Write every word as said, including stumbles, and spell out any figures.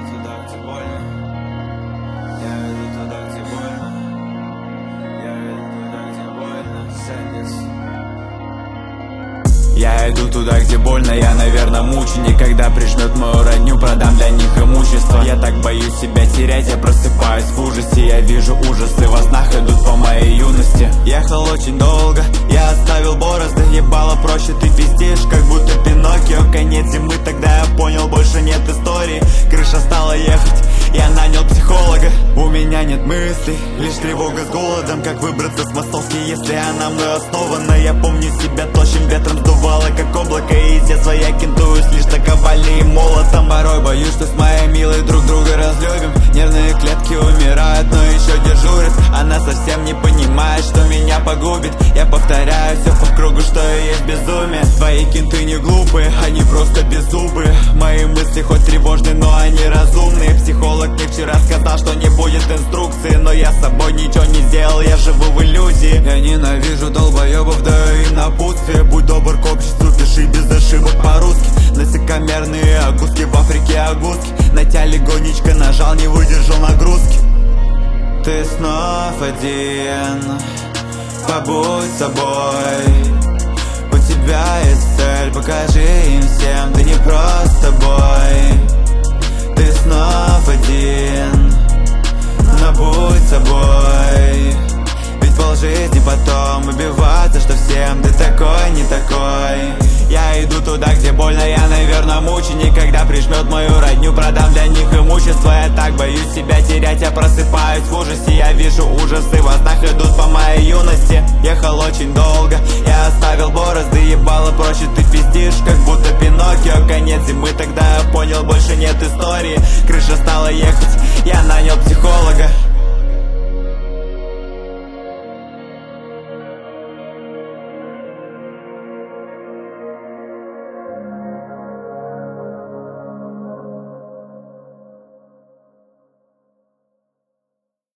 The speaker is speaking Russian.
туда, где больно. Я иду туда, где больно. Я иду туда, где больно. Сэнис. Я иду туда, где больно, я, наверное, мученик. Когда прижмет мою родню, продам для них имущество. Я так боюсь себя терять, я просыпаюсь в ужасе. Я вижу ужасы, во снах идут по моей юности. Ехал очень долго, я оставил борозды. Ебало проще, ты пиздишь, как будто Пиноккио. Конец зимы, тогда я понял, больше нет истории. Крыша стала ехать, я нанял психолога. У меня нет мыслей, лишь тревога с голодом. Как выбраться с массовки, если она мной основана. Я помню себя тощим, ветром сдувало, как облако. И из детства я кентуюсь лишь наковальней и молотом. Порой боюсь, что с моей милой друг друга разлюбим. Нервные клетки умирают, но еще дежурят. Она совсем не понимает, что меня погубит. Я повторяю все по кругу, что и есть безумие. Твои кенты не глупые, они просто беззубые. Мои мысли хоть тревожны, но они разумные. Психолог мне вчера сказал, что не будет инструкции, но я с собой ничего не сделал, я живу в иллюзии. Я ненавижу долбоебов, да и напутствие. Будь добр к обществу, пиши без ошибок по-русски. Насекомерные огурки, в Африке огурки. На тебя легонечко нажал, не выдержал нагрузки. Ты снов один, побудь собой. У тебя есть цель, покажи им всем, ты не просто бой. Ты снов один, но будь собой. Ведь полжизни потом убиваться, что всем ты такой, не такой. Я иду туда, где больно, я, наверное, мученик. Когда прижмет мою родню, продам для них имущество. Я так боюсь себя терять, я просыпаюсь в ужасе. Я вижу ужасы, во снах идут по моей юности. Ехал очень долго, я оставил борозды. Ебало проще, ты пиздишь, как будто Пиноккио. Конец зимы, тогда я понял, больше нет истории. Крыша стала ехать, я нанял психолога.